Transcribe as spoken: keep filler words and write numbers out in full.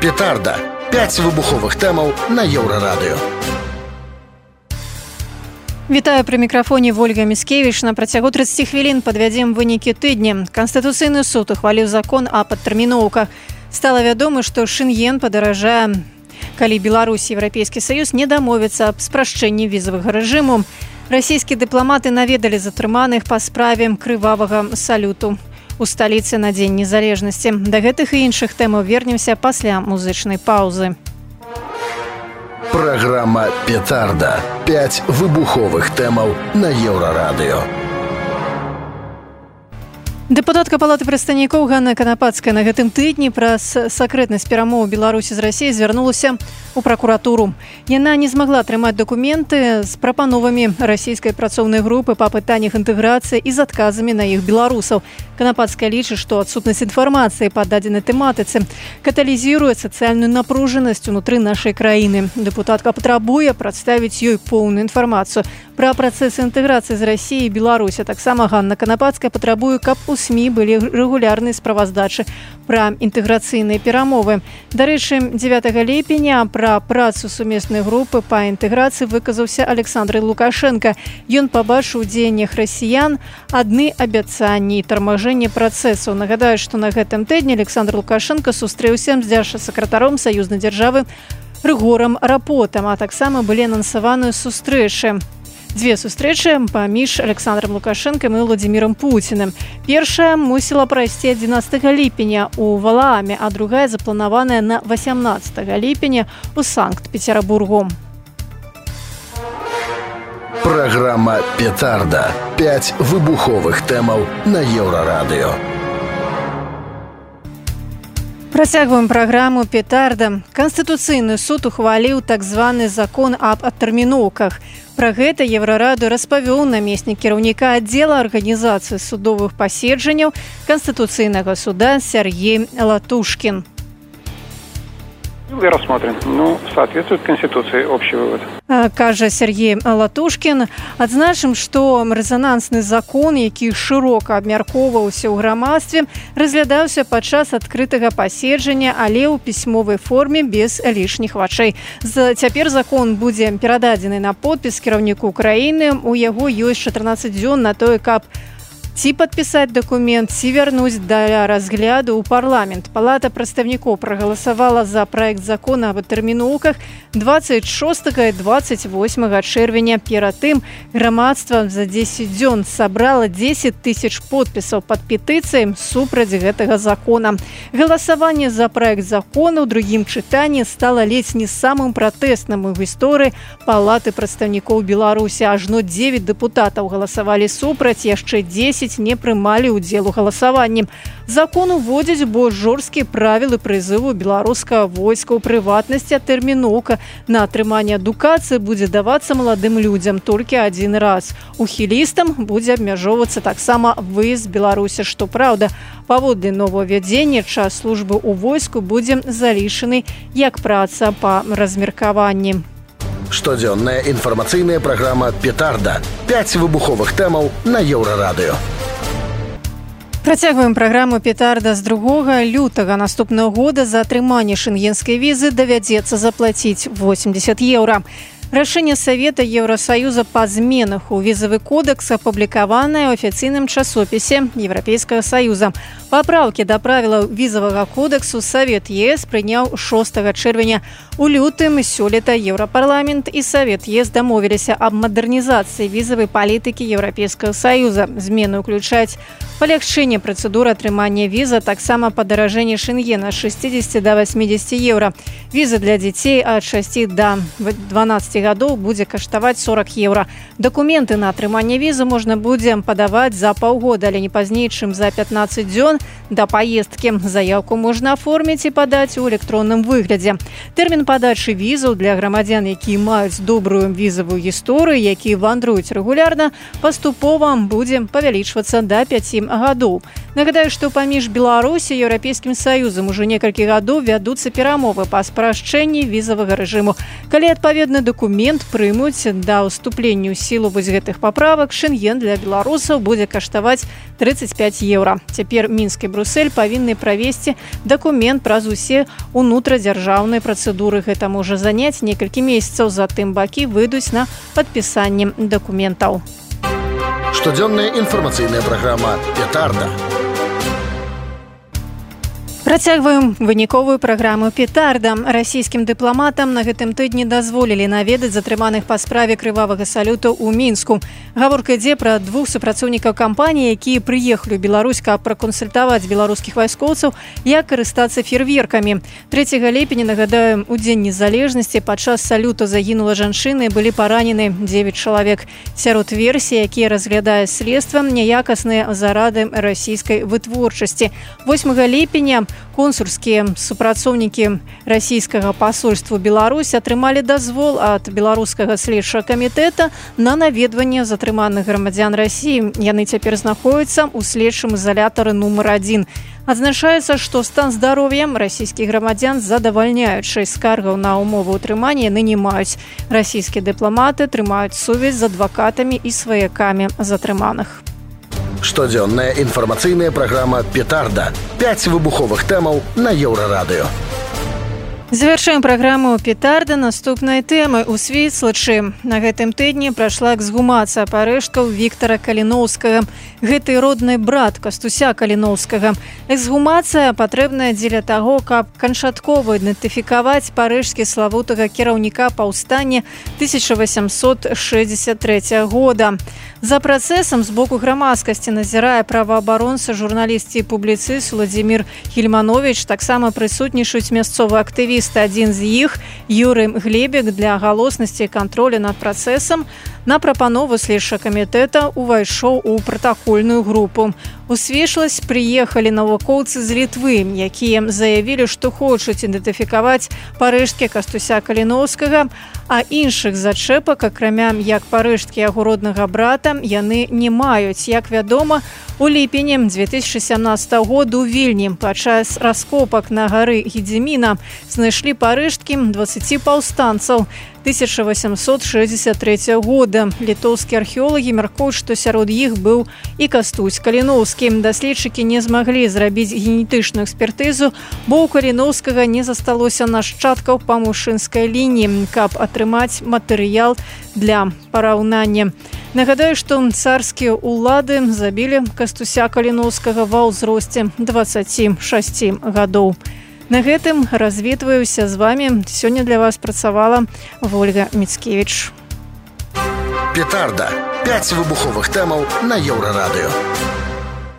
Петарда. Пяць выбуховых тэмаў на Еўрарадыё. Вітаю, пры мікрафоне Вольга Міскевіч. На працягу тридцати хвілін падвядзем вынікі тыдня. Канстытуцыйны суд ухваліў закон о падтэрміноўках. Стала вядома, што Шэнген падаражае, калі Беларусь і Еўрапейскі Саюз не дамовяцца аб спрашчэнні візавага рэжыму. Расійскія дыпламаты наведалі затрыманых па справе крывавага салюту у сталіцы на Дзень незалежнасці. Да гэтых і іншых тэмаў вернемся пасля музычнай паўзы. Праграма «Петарда». Пяць выбуховых тэмаў на Еўрарадыё. Дэпутатка Палаты прадстаўнікоў Ганна Канапацкая на гэтым тыдні праз сакрэтнасць перамоў Беларусі з Расіяй звярнулася у пракуратуру. Яна не змагла атрымаць дакументы з прапановамі расійскай працоўнай групы па пытаннях інтэграцыі і з адказамі на іх беларусаў. Канапацкая лічыць, што адсутнасць інфармацыі па дадзенай тэматыцы каталізіруе сацыяльную напружанасць унутры нашай краіны. Дэпутатка патрабуе прадставіць ёй поўную інфармацыю пра працэсы інтэграцыі з Расіяй і Беларусі. Таксама Ганна Канапацкая патрабуе, каб у СМІ былі рэгулярныя справаздачы пра інтэграцыйныя перамовы. Дарэчы, дзевятага ліпеня пра працу сумеснай групы па інтэграцыі выказаўся Александр Лукашенко. Ён пабачыў у дзеяннях расіян адны абяцанні і тармажэнне працэсу. Нагадаю, што на гэтым тыдні Александр Лукашенко сустрэўся з дзяржсакратаром саюзнай дзяржавы Рыгорам Рапотам, а таксама былі анансаваныя сустрэчы. Дзве сустрэчы паміж Александром Лукашенком і Владзімірам Пуціным. Першая мусіла прайсці адзінаццатага ліпеня ў Валааме, а другая запланаваная на васямнаццатага ліпеня ў Санкт-Петербургу. Праграма «Петарда». Пяць выбуховых тэмаў на Еўрарадыё. Працягваем праграму «Петарда». Канстытуцыйны суд ухваліў так званы закон аб адтэрміноўках. Пра гэта Еўрараду распавёў намеснік кіраўніка аддзела арганізацыі судовых паседжанняў Канстытуцыйнага суда Сергей Латушкин. Рассмотрен. Ну, соответствует Конституции общий вывод. Кажа Сергей Латушкин. Адзначым, што рэзанансны закон, які шырока абмяркоўваўся ў грамадстве, разглядаўся падчас адкрытага паседжання, але ў пісьмовай форме без лішніх вачэй. Цяпер закон будзе перададзены на подпіс кіраўніку краіны. У яго ёсць чатырнаццаць дзён на тое, каб ці падпісаць дакумент, ці вярнуць для разгляду ў парламент. Палата прадстаўнікоў прагаласавала за праект закона аб адтэрміноўках дваццаць шостага і дваццаць восьмага чэрвеня. Перад тым грамадства за дзесяць дзён сабрала дзесяць тысяч подпісаў пад петыцыяй супраць гэтага закона. Галасаванне за праект закона ў другім чытанні стала ледзь не самым пратэсным у гісторыі Палаты прадстаўнікоў Беларусі. Ажно дзевяць дэпутатаў галасавалі супраць, яшчэ дзесяць не прымалі ўдзел у галасаванні. Закон уводзіць больш жорсткія правілы прызыву беларускага войска. У прыватнасці адтэрміноўка на атрыманне адукацыі будзе давацца маладым людзям толькі адзін раз. Ухілістам будзе абмяжоўвацца таксама выезд з Беларусі. Што праўда, паводле новаўвядзення час службы ў войску будзе залічаны як праца па размеркаванні. Штодзённая інфармацыйная праграма «Петарда». Пяць выбуховых тэмаў на Еўрарадыё. Працягваем праграму «Петарда». З другога лютага наступнага года за атрыманне шэнгенскай візы давядзецца заплаціць восемьдесят еўра. Рашэнне Савета Еўрасаюза па зменах у візавы кодэкс апублікаванае ў афіцыйным часопісе Еўрапейскага Саюза. Папраўкі да правілаў візавага кодэксу Савет ЕС прыняў шостага чэрвеня. У лютым сёлета Еўрапарламент і Савет ЕС дамовіліся аб мадэрнізацыі візавай палітыкі Еўрапейскага Саюза. Змены ўключаюць палягчэнне працэдуры атрымання віза, таксама падаражэнне Шэнгена з шэсцідзесяці да васьмідзесяці еўра. Віза для дзяцей ад шасці да дванаццаці гадоў будзе каштаваць сорок еўра. Дакументы на атрыманне візы можна будзе падаваць за паўгода, але не пазней, чым за пятнаццаць дзён да паездкі. Заяўку можна аформіць і падаць у электронным выглядзе. Тэрмін падачы візаў для грамадзян, якія маюць добрую візавую гісторыю, якія вандруюць рэгулярна, паступова будзе павялічвацца да пяці гадоў. Нагадаю, што паміж Беларусі і Еўрапейскім Саюзам ужо некалькі гадоў вядуцца перамовы па спрашчэнні візавага рэжыму. Калі адпаведны дакумент дакумент прымуць да ўступлення ў сілу вось гэтых паправак, шэнген для беларусаў будзе каштаваць тридцать пять еўра. Цяпер Мінск і Брюссель павінны правесці дакумент праз усе ўнутрадзяржаўныя працэдуры. Гэта можа заняць некалькі месяцаў, затым бакі выйдуць на падпісанне дакументаў. Штодзённая інфармацыйная праграма «Петарда». Працягваем выніковую праграму «Петарда». Расійскім дыпламатам на гэтым тыдні дазволілі наведаць затрыманых па справе крывавага салюту ў Мінску. Гаворка ідзе пра двух супрацоўнікаў кампаніі, якія прыехалі ў Беларусь, каб пракансультаваць беларускіх вайскоўцаў, як карыстацца фейерверкамі. трэцяга ліпеня, нагадаем, у Дзень незалежнасці падчас салюту загінула жанчына і былі паранены дзевяць чалавек. Сярод версій, якія разглядае следства, няякасныя зарады расійскай вытворчасці. восьмага ліпеня консульскія супрацоўнікі расійскага пасольства Беларусь атрымалі дазвол ад беларускага следчага камітэта на наведванне затрыманых грамадзян Расіі. Яны цяпер знаходзяцца ў следчым ізалятары нумар адзін. Адзначаецца, што стан здароўя расійскіх грамадзян задавальняючы. Скаргаў на ўмовы ўтрымання яны не маюць. Расійскія дыпламаты трымаюць сувязь з адвакатамі і сваякамі затрыманых. Штодзённая інфармацыйная праграма «Петарда». Пяць выбуховых тэмаў на Еўрарадыё. Завяршаем праграму «Петарда» наступнай тэмы. У Свіслачы на гэтым тыдні прайшла эксгумацыя парэшткаў Віктара Каліноўскага. Гэты родны брат Кастуся Каліноўскага. Эксгумацыя патрэбная дзеля таго, каб канчаткова ідэнтыфікаваць парэшткі славутага кіраўніка паўстання тысяча васямсот шэсцьдзесят трэцяга года. За працэсам з боку грамадскасці назірае праваабаронца, журналіст і публіцыст Владзімір Гільмановіч. Таксама прысутнічаюць мясцовыя актывісты. Адзін з іх, Юрый Глебек, для галоснасці і кантролю над працэсам на прапанову следчага камітэта увайшоў у пратакольную групу. У Свіслаць прыехалі навукоўцы з Літвы, якія заявілі, што хочуць ідэнтыфікаваць парэшткі Кастуся Каліноўскага, а іншых зачэпак, акрамя як парэшткі яго роднага брата, яны не маюць. Як вядома, у ліпені дзве тысячы сямнаццатага году ў Вільні падчас раскопак на гары Гедзіміна знайшлі парэшткі дваццаці паўстанцаў тысяча васямсот шэсцьдесят трэцяга года. Літоўскія археолагі мяркуюць, што сярод іх быў і Кастусь Каліноўскі. Даследчыкі не змаглі зрабіць генетычную экспертызу, бо ў Каліноўскага не засталося нашчадкаў па мужчынскай лініі, каб атрымаць матэрыял для параўнання. Нагадаю, што царскія ўлады забілі Кастуся Каліноўскага ва ўзросце дваццаці шасці гадоў. На гэтым развітваюся з вами. Сёння для вас працавала Вольга Міцкевіч. «Петарда». Пяць выбуховых тэмаў на Еўрарадыё.